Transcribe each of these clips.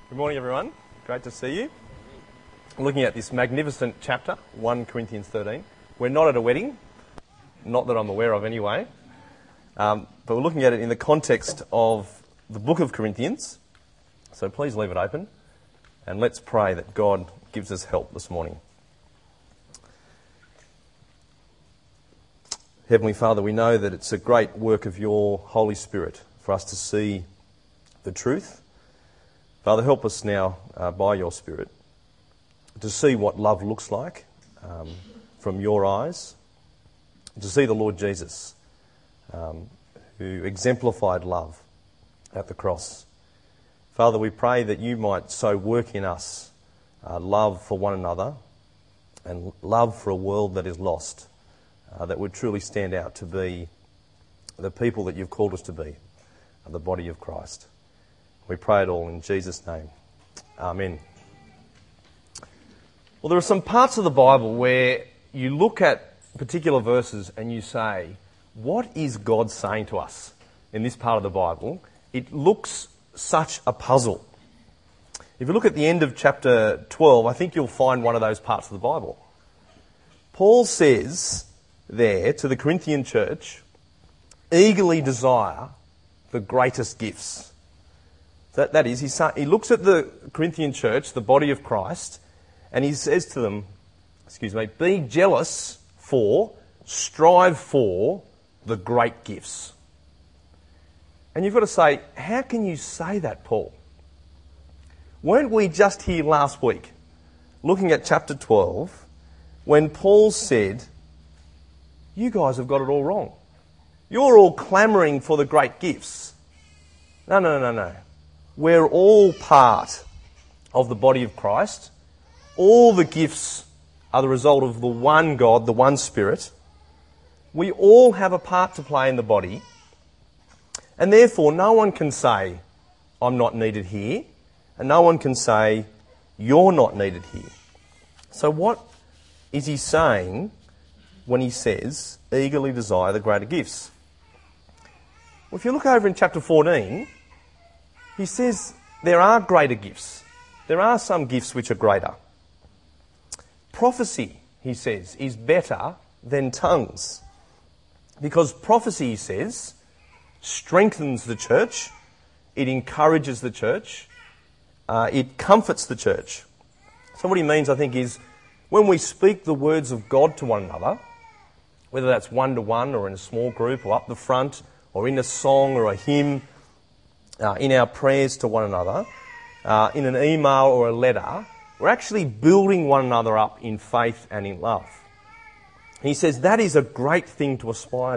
Good morning, everyone. Great to see you. Looking at this magnificent chapter, 1 Corinthians 13. We're not at a wedding, not that I'm aware of anyway, but we're looking at it in the context of the book of Corinthians. So please leave it open, and let's pray that God gives us help this morning. Heavenly Father, we know that it's a great work of your Holy Spirit for us to see the truth. Father, help us now by your Spirit to see what love looks like from your eyes, to see the Lord Jesus who exemplified love at the cross. Father, we pray that you might so work in us love for one another and love for a world that is lost, that would truly stand out to be the people that you've called us to be, the body of Christ. We pray it all in Jesus' name. Amen. Well, there are some parts of the Bible where you look at particular verses and you say, what is God saying to us in this part of the Bible? It looks such a puzzle. If you look at the end of chapter 12, I think you'll find one of those parts of the Bible. Paul says there to the Corinthian church, eagerly desire the greatest gifts. That is, he looks at the Corinthian church, the body of Christ, and he says to them, be jealous for, strive for the great gifts. And you've got to say, how can you say that, Paul? Weren't we just here last week, looking at chapter 12, when Paul said, you guys have got it all wrong. You're all clamouring for the great gifts. No. We're all part of the body of Christ. All the gifts are the result of the one God, the one Spirit. We all have a part to play in the body. And therefore, no one can say, I'm not needed here. And no one can say, you're not needed here. So what is he saying when he says, eagerly desire the greater gifts? Well, if you look over in chapter 14, he says there are greater gifts. There are some gifts which are greater. Prophecy, he says, is better than tongues. Because prophecy, he says, strengthens the church, it encourages the church, it comforts the church. So what he means, I think, is when we speak the words of God to one another, whether that's one-to-one or in a small group or up the front or in a song or a hymn, in our prayers to one another, in an email or a letter, we're actually building one another up in faith and in love. He says that is a great thing to aspire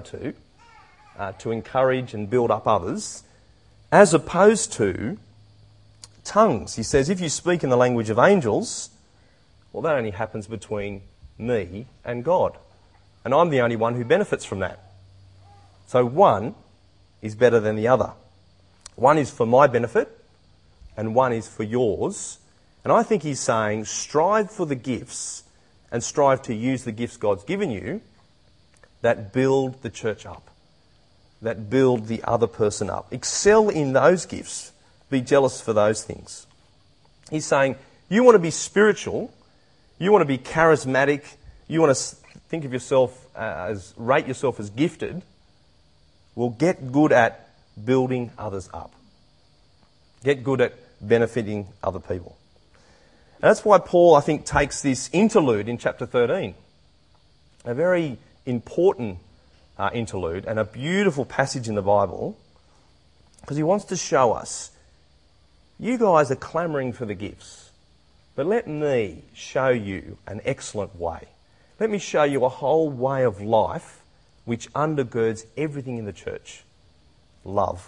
to encourage and build up others, as opposed to tongues. He says if you speak in the language of angels, well, that only happens between me and God. And I'm the only one who benefits from that. So one is better than the other. One is for my benefit and one is for yours. And I think he's saying strive for the gifts and strive to use the gifts God's given you that build the church up, that build the other person up. Excel in those gifts. Be jealous for those things. He's saying you want to be spiritual, you want to be charismatic, you want to think of yourself rate yourself as gifted. Well, get good at building others up. Get good at benefiting other people. And that's why Paul, I think, takes this interlude in chapter 13, a very important interlude and a beautiful passage in the Bible, because he wants to show us, you guys are clamouring for the gifts, but let me show you an excellent way. Let me show you a whole way of life which undergirds everything in the church. Love.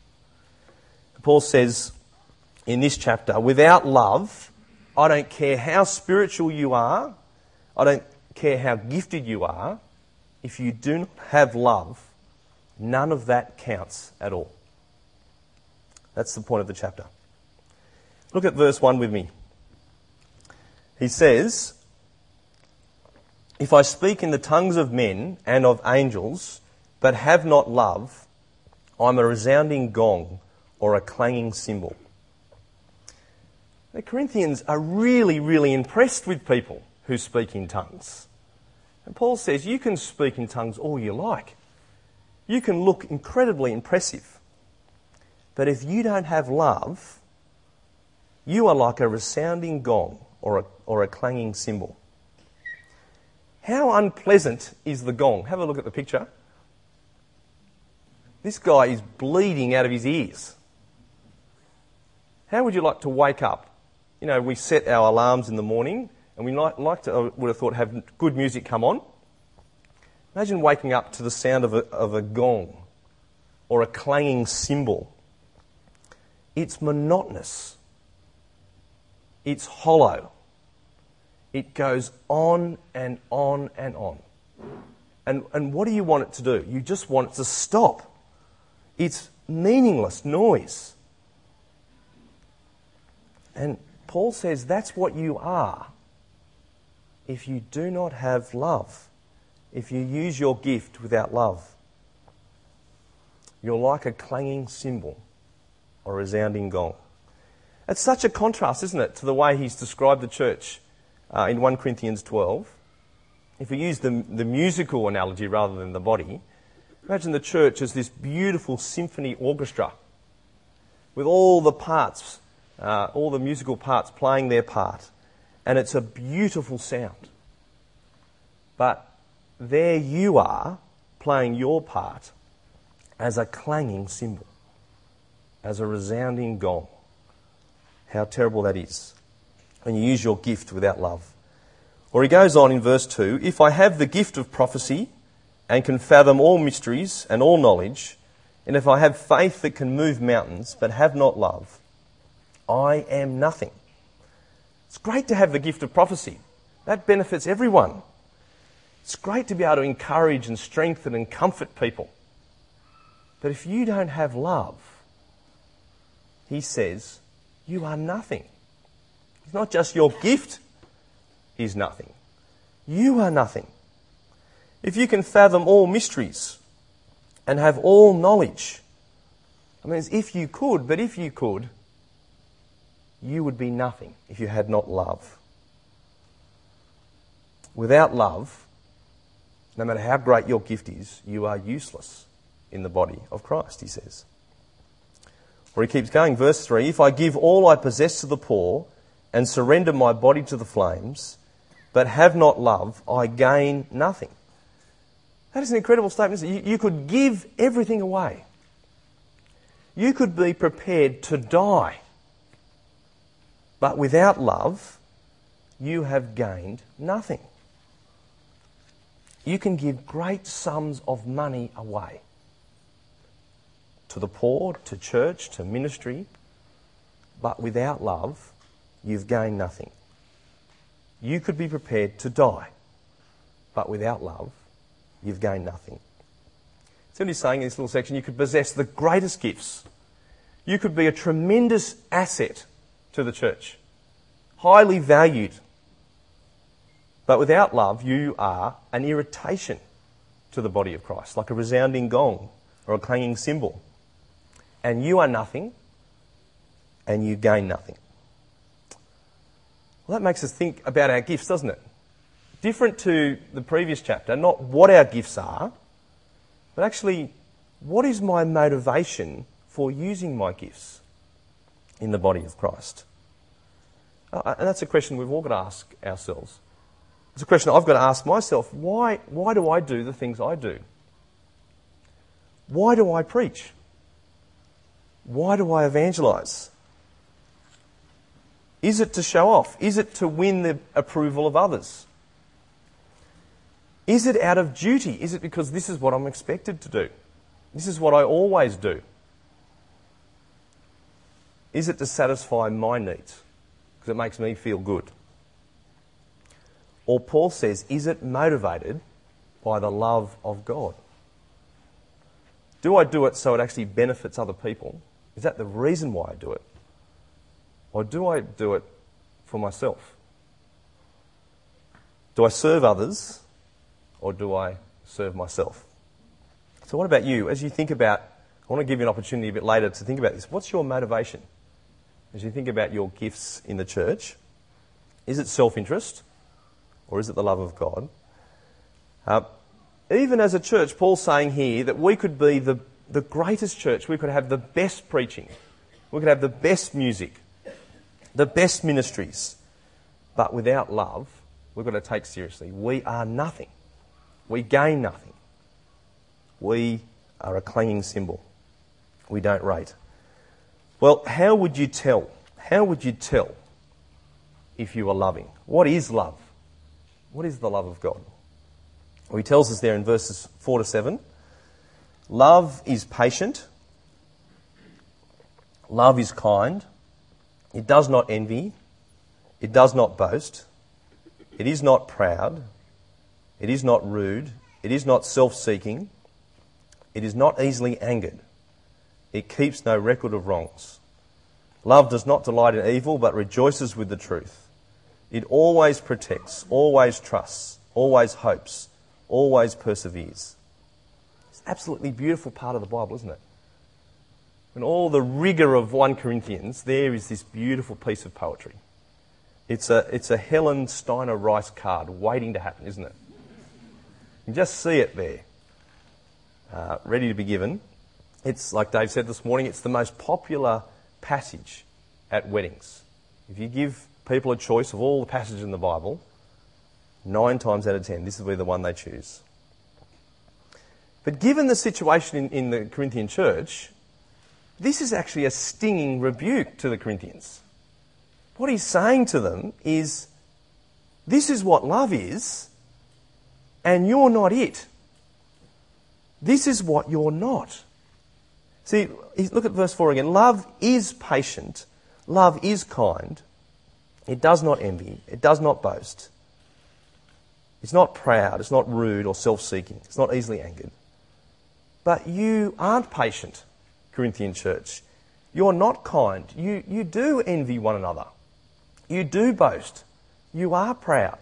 Paul says in this chapter, without love, I don't care how spiritual you are, I don't care how gifted you are, if you do not have love, none of that counts at all. That's the point of the chapter. Look at verse 1 with me. He says, if I speak in the tongues of men and of angels, but have not love, I'm a resounding gong or a clanging cymbal. The Corinthians are really, really impressed with people who speak in tongues. And Paul says, you can speak in tongues all you like. You can look incredibly impressive. But if you don't have love, you are like a resounding gong or a clanging cymbal. How unpleasant is the gong? Have a look at the picture. This guy is bleeding out of his ears. How would you like to wake up? You know, we set our alarms in the morning and we like to, I would have thought, have good music come on. Imagine waking up to the sound of a gong or a clanging cymbal. It's monotonous. It's hollow. It goes on and on and on. And what do you want it to do? You just want it to stop. It's meaningless noise. And Paul says that's what you are if you do not have love, if you use your gift without love. You're like a clanging cymbal or a resounding gong. It's such a contrast, isn't it, to the way he's described the church in 1 Corinthians 12. If we use the musical analogy rather than the body, imagine the church as this beautiful symphony orchestra with all the parts, all the musical parts playing their part. And it's a beautiful sound. But there you are playing your part as a clanging cymbal, as a resounding gong. How terrible that is when you use your gift without love. Or he goes on in verse 2, if I have the gift of prophecy and can fathom all mysteries and all knowledge, and if I have faith that can move mountains but have not love, I am nothing. It's great to have the gift of prophecy. That benefits everyone. It's great to be able to encourage and strengthen and comfort people. But if you don't have love, he says, you are nothing. It's not just your gift is nothing. You are nothing. If you can fathom all mysteries and have all knowledge, I mean, it's if you could, but if you could, you would be nothing if you had not love. Without love, no matter how great your gift is, you are useless in the body of Christ, he says. Or he keeps going, verse 3, if I give all I possess to the poor and surrender my body to the flames, but have not love, I gain nothing. That is an incredible statement, isn't it? You could give everything away. You could be prepared to die. But without love, you have gained nothing. You can give great sums of money away to the poor, to church, to ministry, but without love, you've gained nothing. You could be prepared to die, but without love, you've gained nothing. So he's saying in this little section, you could possess the greatest gifts. You could be a tremendous asset to the church, highly valued. But without love, you are an irritation to the body of Christ, like a resounding gong or a clanging cymbal. And you are nothing, and you gain nothing. Well, that makes us think about our gifts, doesn't it? Different to the previous chapter, not what our gifts are, but actually, what is my motivation for using my gifts in the body of Christ? And that's a question we've all got to ask ourselves. It's a question I've got to ask myself. Why do I do the things I do? Why do I preach? Why do I evangelise? Is it to show off? Is it to win the approval of others? Is it out of duty? Is it because this is what I'm expected to do? This is what I always do? Is it to satisfy my needs? Because it makes me feel good. Or Paul says, is it motivated by the love of God? Do I do it so it actually benefits other people? Is that the reason why I do it? Or do I do it for myself? Do I serve others or do I serve myself? So what about you? As you think about, I want to give you an opportunity a bit later to think about this. What's your motivation? as you think about your gifts in the church? Is it self-interest or is it the love of God? Even as a church, Paul's saying here that we could be the greatest church. We could have the best preaching. We could have the best music, the best ministries. But without love, we've got to take seriously. We are nothing. We gain nothing. We are a clanging cymbal. We don't rate. Well, how would you tell? How would you tell if you are loving? What is love? What is the love of God? Well, he tells us there in verses 4 to 7, love is patient. Love is kind. It does not envy. It does not boast. It is not proud. It is not rude. It is not self-seeking. It is not easily angered. It keeps no record of wrongs. Love does not delight in evil, but rejoices with the truth. It always protects, always trusts, always hopes, always perseveres. It's an absolutely beautiful part of the Bible, isn't it? In all the rigour of 1 Corinthians, there is this beautiful piece of poetry. It's a Helen Steiner Rice card waiting to happen, isn't it? You can just see it there, ready to be given. It's, like Dave said this morning, it's the most popular passage at weddings. If you give people a choice of all the passages in the Bible, 9 times out of 10, this will be the one they choose. But given the situation in the Corinthian church, this is actually a stinging rebuke to the Corinthians. What he's saying to them is, this is what love is, and you're not it. This is what you're not. See, look at verse 4 again. Love is patient. Love is kind. It does not envy. It does not boast. It's not proud. It's not rude or self-seeking. It's not easily angered. But you aren't patient, Corinthian church. You're not kind. You do envy one another. You do boast. You are proud.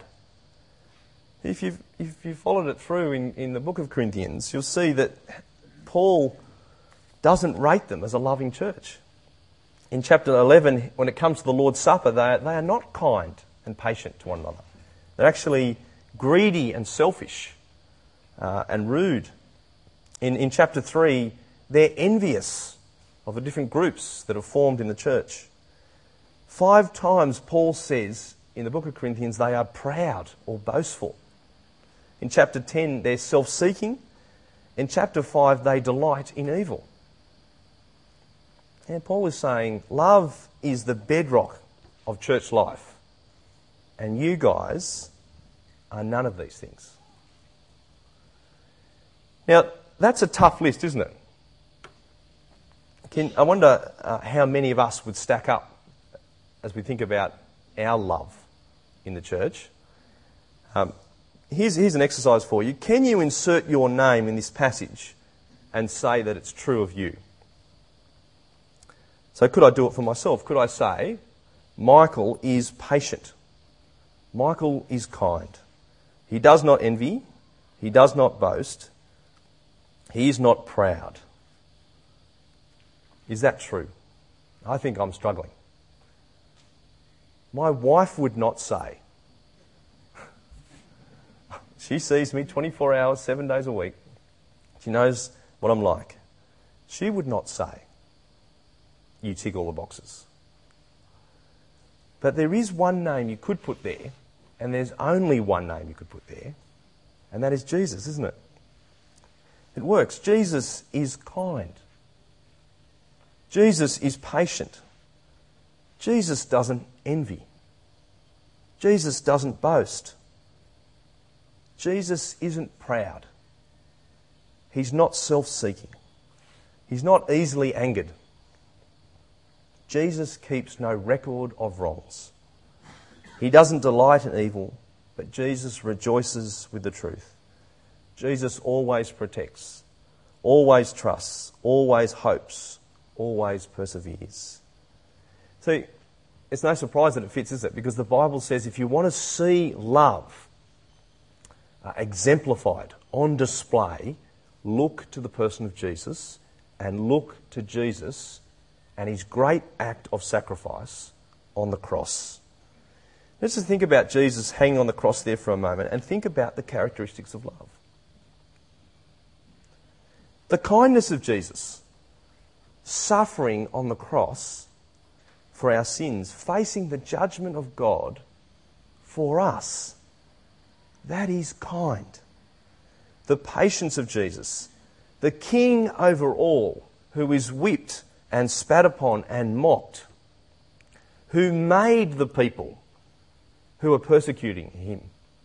If you've followed it through in the book of Corinthians, you'll see that Paul doesn't rate them as a loving church. In chapter 11, when it comes to the Lord's Supper, they are not kind and patient to one another. They're actually greedy and selfish and rude. In chapter 3, they're envious of the different groups that are formed in the church. 5 times Paul says in the book of Corinthians they are proud or boastful. In chapter 10, they're self-seeking. In chapter 5, they delight in evil. And Paul is saying love is the bedrock of church life. And you guys are none of these things. Now, that's a tough list, isn't it? I wonder how many of us would stack up as we think about our love in the church. Here's an exercise for you. Can you insert your name in this passage and say that it's true of you? So could I do it for myself? Could I say, Michael is patient. Michael is kind. He does not envy. He does not boast. He is not proud. Is that true? I think I'm struggling. My wife would not say. She sees me 24 hours, 7 days a week. She knows what I'm like. She would not say, you tick all the boxes. But there is one name you could put there, and there's only one name you could put there, and that is Jesus, isn't it? It works. Jesus is kind. Jesus is patient. Jesus doesn't envy. Jesus doesn't boast. Jesus isn't proud. He's not self-seeking. He's not easily angered. Jesus keeps no record of wrongs. He doesn't delight in evil, but Jesus rejoices with the truth. Jesus always protects, always trusts, always hopes, always perseveres. See, it's no surprise that it fits, is it? Because the Bible says if you want to see love exemplified, on display, look to the person of Jesus and look to Jesus and his great act of sacrifice on the cross. Let's just think about Jesus hanging on the cross there for a moment and think about the characteristics of love. The kindness of Jesus, suffering on the cross for our sins, facing the judgment of God for us. That is kind. The patience of Jesus, the King over all, who is whipped and spat upon and mocked, who made the people who are persecuting him.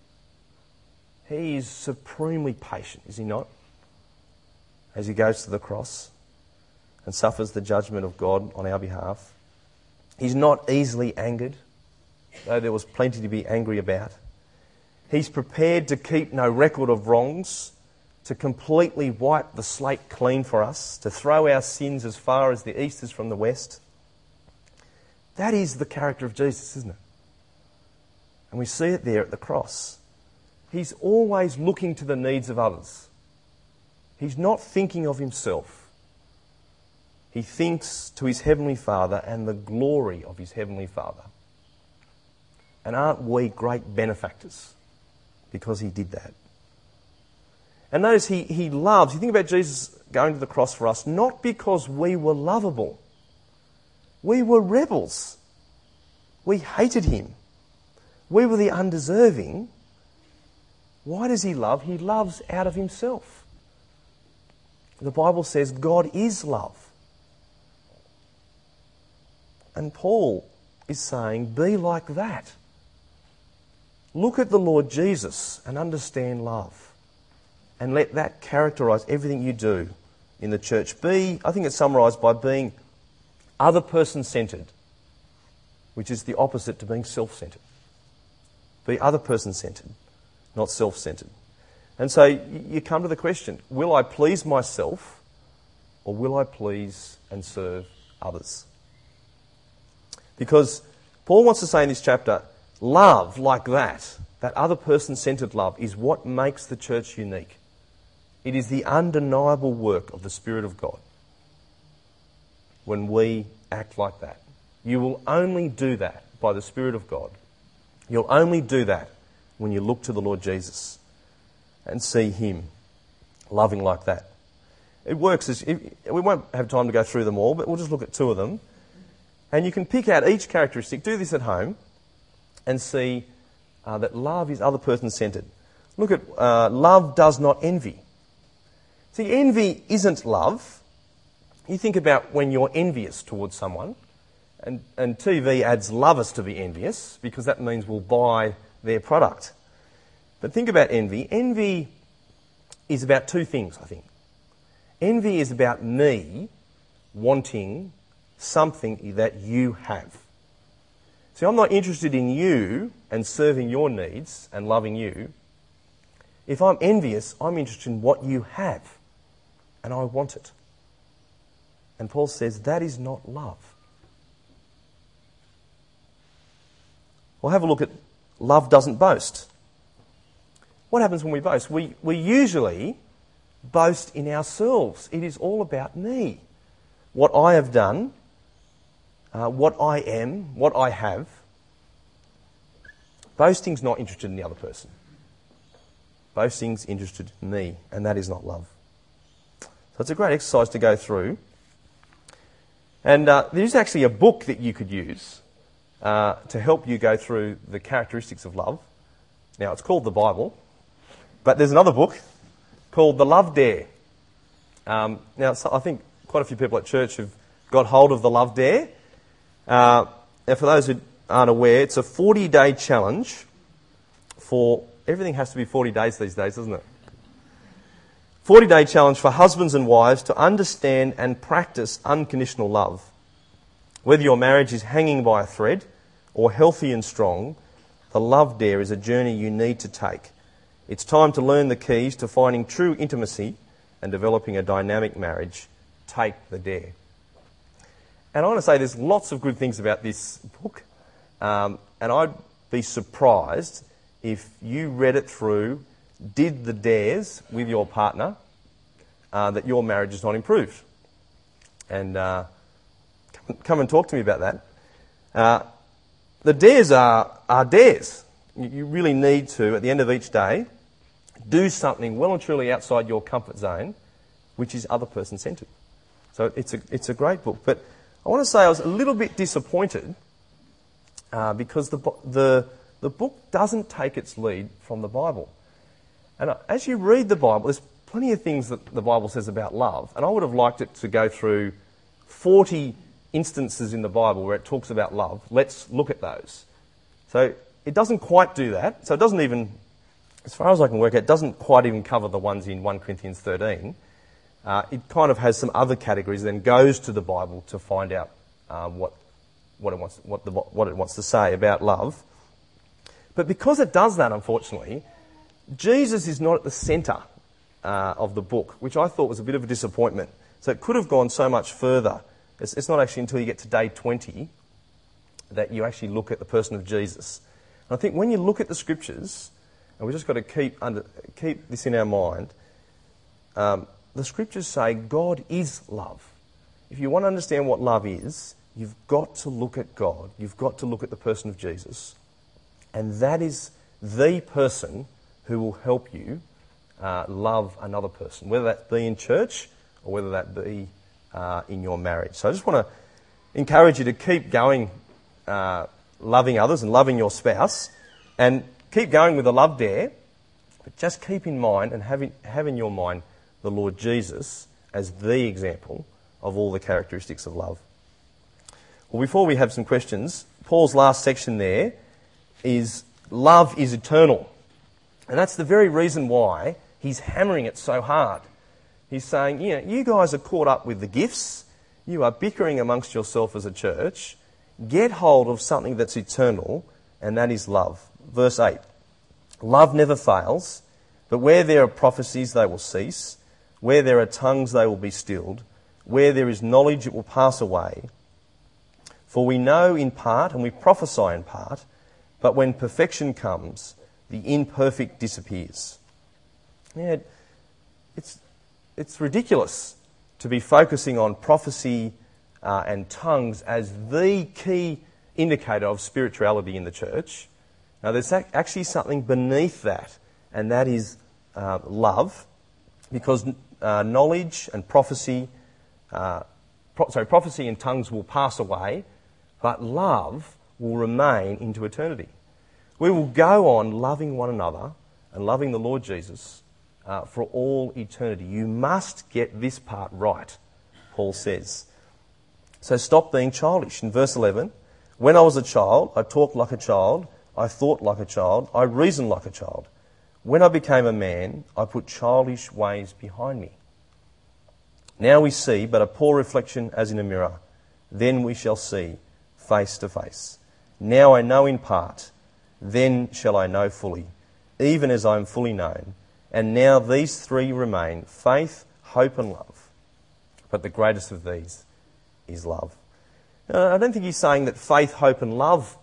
He is supremely patient, is he not? As he goes to the cross and suffers the judgment of God on our behalf. He's not easily angered, though there was plenty to be angry about. He's prepared to keep no record of wrongs, to completely wipe the slate clean for us, to throw our sins as far as the east is from the west. That is the character of Jesus, isn't it? And we see it there at the cross. He's always looking to the needs of others. He's not thinking of himself. He thinks to his Heavenly Father and the glory of his Heavenly Father. And aren't we great benefactors because he did that? And notice he loves, you think about Jesus going to the cross for us, not because we were lovable. We were rebels. We hated him. We were the undeserving. Why does he love? He loves out of himself. The Bible says God is love. And Paul is saying, be like that. Look at the Lord Jesus and understand love. And let that characterise everything you do in the church. I think it's summarised by being other person centred, which is the opposite to being self-centred. Be other person centred, not self-centred. And so you come to the question, will I please myself or will I please and serve others? Because Paul wants to say in this chapter, love like that other person-centred love, is what makes the church unique. It is the undeniable work of the Spirit of God when we act like that. You will only do that by the Spirit of God. You'll only do that when you look to the Lord Jesus and see him loving like that. It works we won't have time to go through them all, but we'll just look at two of them. And you can pick out each characteristic, do this at home, and see that love is other person-centred. Look at love does not envy. See, envy isn't love. You think about when you're envious towards someone, and TV ads love us to be envious because that means we'll buy their product. But think about envy. Envy is about two things, I think. Envy is about me wanting something that you have. See, I'm not interested in you and serving your needs and loving you. If I'm envious, I'm interested in what you have, and I want it. And Paul says that is not love. We'll have a look at love doesn't boast. What happens when we boast? We usually boast in ourselves. It is all about me. What I have done, what I am, what I have. Boasting's not interested in the other person. Boasting's interested in me, and that is not love. So it's a great exercise to go through. And there's actually a book that you could use to help you go through the characteristics of love. Now, it's called the Bible, but there's another book called The Love Dare. Now, so I think quite a few people at church have got hold of The Love Dare. Now, for those who aren't aware, it's a 40-day challenge for... Everything has to be 40 days these days, doesn't it? 40-day challenge for husbands and wives to understand and practice unconditional love. Whether your marriage is hanging by a thread or healthy and strong, the Love Dare is a journey you need to take. It's time to learn the keys to finding true intimacy and developing a dynamic marriage. Take the dare. And I want to say there's lots of good things about this book, and I'd be surprised if you read it through, did the dares with your partner, that your marriage is not improved. And come come and talk to me about that. The dares are dares. You really need to, at the end of each day, do something well and truly outside your comfort zone, which is other person centred. So it's a great book. But I want to say I was a little bit disappointed because the book doesn't take its lead from the Bible. And as you read the Bible, there's plenty of things that the Bible says about love, and I would have liked it to go through 40 instances in the Bible where it talks about love. Let's look at those. So it doesn't quite do that. So it doesn't even, as far as I can work out, it doesn't quite even cover the ones in 1 Corinthians 13. It kind of has some other categories, then goes to the Bible to find out what it wants to say about love. But because it does that, unfortunately, Jesus is not at the centre of the book, which I thought was a bit of a disappointment. So it could have gone so much further. It's not actually until you get to day 20 that you actually look at the person of Jesus. And I think when you look at the Scriptures, and we've just got to keep this in our mind, the Scriptures say God is love. If you want to understand what love is, you've got to look at God. You've got to look at the person of Jesus. And that is the person who will help you love another person, whether that be in church or whether that be in your marriage. So I just want to encourage you to keep going loving others and loving your spouse, and keep going with the love dare, but just keep in mind and have in your mind the Lord Jesus as the example of all the characteristics of love. Well, before we have some questions, Paul's last section there is love is eternal. And that's the very reason why he's hammering it so hard. He's saying, you guys are caught up with the gifts. You are bickering amongst yourself as a church. Get hold of something that's eternal, and that is love. Verse 8, love never fails, but where there are prophecies, they will cease. Where there are tongues, they will be stilled. Where there is knowledge, it will pass away. For we know in part, and we prophesy in part, but when perfection comes, the imperfect disappears. Yeah, it's ridiculous to be focusing on prophecy and tongues as the key indicator of spirituality in the church. Now, there's actually something beneath that, and that is love, because knowledge and prophecy and tongues will pass away, but love will remain into eternity. We will go on loving one another and loving the Lord Jesus for all eternity. You must get this part right, Paul says. So stop being childish. In verse 11, when I was a child, I talked like a child, I thought like a child, I reasoned like a child. When I became a man, I put childish ways behind me. Now we see but a poor reflection as in a mirror. Then we shall see face to face. Now I know in part, then shall I know fully, even as I am fully known. And now these three remain, faith, hope and love. But the greatest of these is love. I don't think he's saying that faith, hope and love,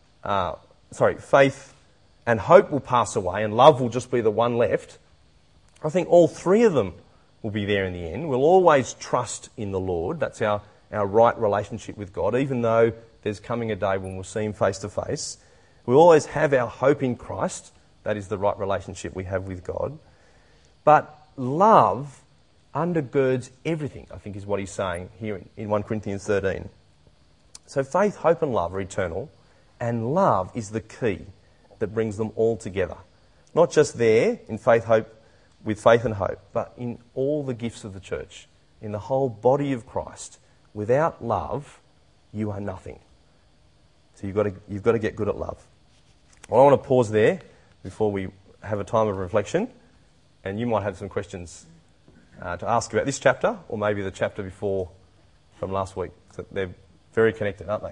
faith and hope will pass away and love will just be the one left. I think all three of them will be there in the end. We'll always trust in the Lord. That's our right relationship with God, even though there's coming a day when we'll see him face to face. We'll always have our hope in Christ. That is the right relationship we have with God. But love undergirds everything, I think is what he's saying here in 1 Corinthians 13. So faith, hope and love are eternal, and love is the key that brings them all together. Not just there in faith, hope, with faith and hope, but in all the gifts of the church, in the whole body of Christ. Without love, you are nothing. So you've got to get good at love. Well, I want to pause there before we have a time of reflection, and you might have some questions to ask about this chapter, or maybe the chapter before from last week. So they're very connected, aren't they?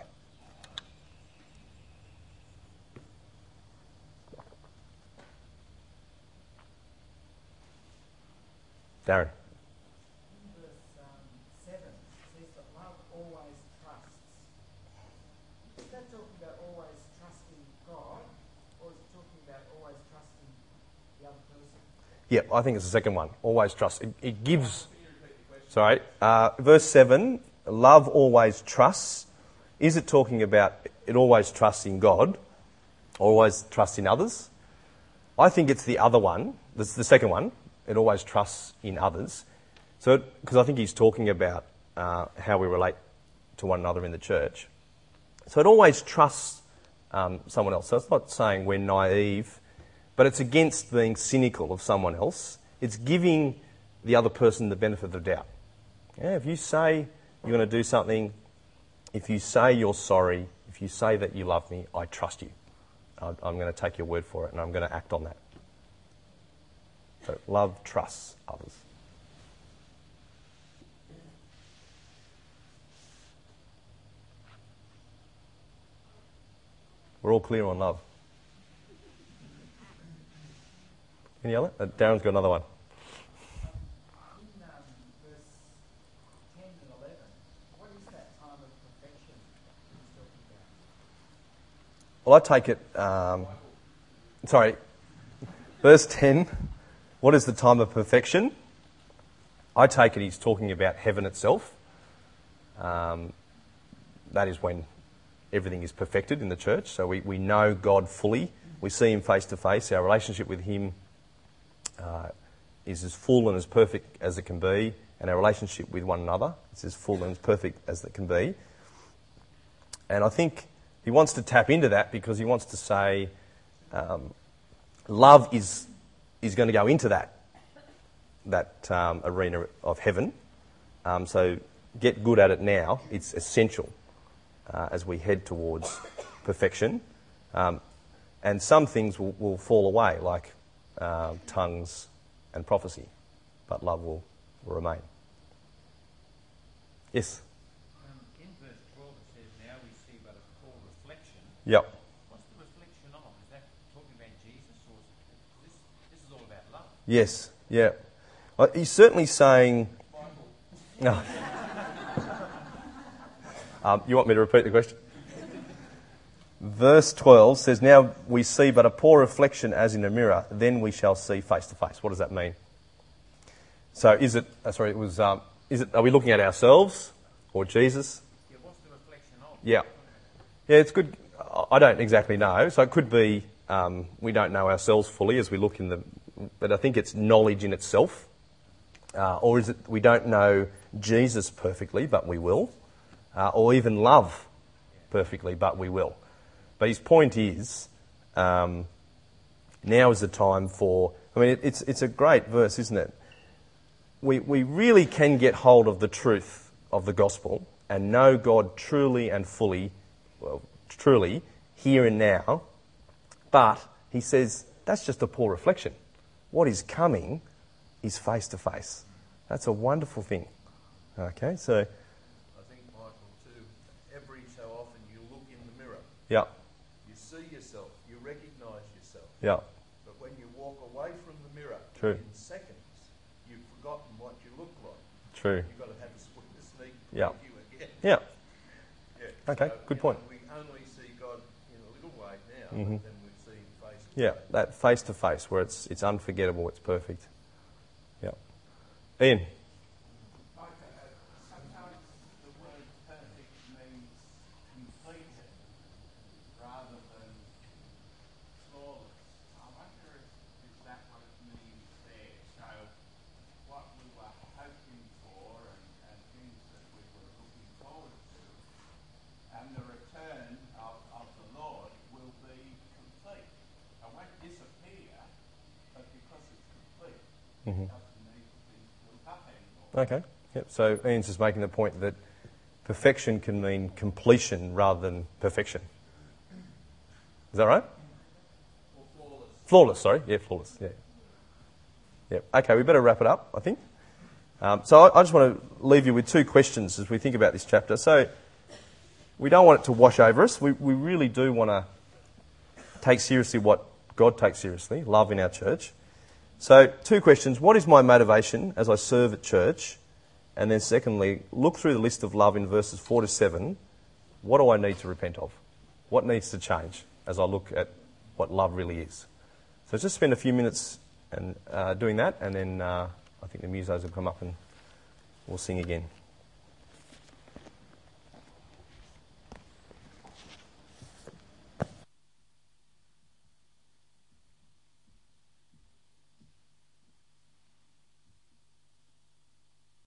Darren. Verse 7 says that love always trusts. Is that talking about always trusting God, or is it talking about always trusting the other person? Yeah, I think it's the second one. Always trust. It gives... Sorry. Verse 7, love always trusts. Is it talking about it always trusts in God, always trusts in others? I think it's the other one. That's the second one. It always trusts in others. So, because I think he's talking about how we relate to one another in the church. So it always trusts someone else. So it's not saying we're naive, but it's against being cynical of someone else. It's giving the other person the benefit of the doubt. Yeah, if you say you're going to do something, if you say you're sorry, if you say that you love me, I trust you. I'm going to take your word for it and I'm going to act on that. So love trusts others. We're all clear on love. Any other? Darren's got another one. In verse 10 and 11, what is that time of perfection he's talking about? Well, I take it... verse 10, what is the time of perfection? I take it he's talking about heaven itself. That is when everything is perfected in the church. So we know God fully. We see him face to face. Our relationship with him is as full and as perfect as it can be. And our relationship with one another is as full and as perfect as it can be. And I think he wants to tap into that because he wants to say love is going to go into that arena of heaven. So get good at it now. It's essential as we head towards perfection. And some things will fall away, like tongues and prophecy, but love will remain. Yes? In verse 12 it says, now we see but a poor reflection. Yep. What's the reflection of? Is that talking about Jesus, or is this is all about love? Yes, yeah. Well, he's certainly saying... No. You want me to repeat the question? Verse 12 says, now we see but a poor reflection as in a mirror, then we shall see face to face. What does that mean? So is it, are we looking at ourselves or Jesus? Yeah, what's the reflection of? Yeah. Yeah, it's good. I don't exactly know. So it could be we don't know ourselves fully as we look in the... But I think it's knowledge in itself. Or is it we don't know Jesus perfectly, but we will? Or even love perfectly, but we will. But his point is, now is the time for... I mean, it's a great verse, isn't it? We really can get hold of the truth of the gospel and know God truly and fully, well, truly, here and now. But he says, that's just a poor reflection. What is coming is face to face. That's a wonderful thing. Okay, so... I think, Michael, too, every so often you look in the mirror. Yeah. You see yourself. You recognise yourself. Yeah. But when you walk away from the mirror, True. in seconds, you've forgotten what you look like. True. You've got to have a sneak Yeah. preview again. Yeah. Yeah. Okay, So, good you point. know, we only see God in a little way now, Mhm. but then we see Him face to Yeah, face. that face to face where it's unforgettable, it's perfect. Yeah. Ian. Sometimes the word perfect means completed rather than flawless. I wonder if that what it means there. So what we were hoping for and things that we were looking forward to, and the return of the Lord will be complete. It won't disappear, but because it's complete, Mhm. it doesn't need to be built up anymore. Okay. Yep. So Ian's just making the point that perfection can mean completion rather than perfection. Is that right? Or flawless. Flawless, sorry. Yeah, flawless. Yeah. Yep. Okay, we better wrap it up, I think. So I just want to leave you with two questions as we think about this chapter. So we don't want it to wash over us. We really do want to take seriously what God takes seriously, love in our church. So two questions. What is my motivation as I serve at church? And then secondly, look through the list of love in verses 4 to 7. What do I need to repent of? What needs to change as I look at what love really is? So just spend a few minutes doing that, and then I think the musos will come up and we'll sing again.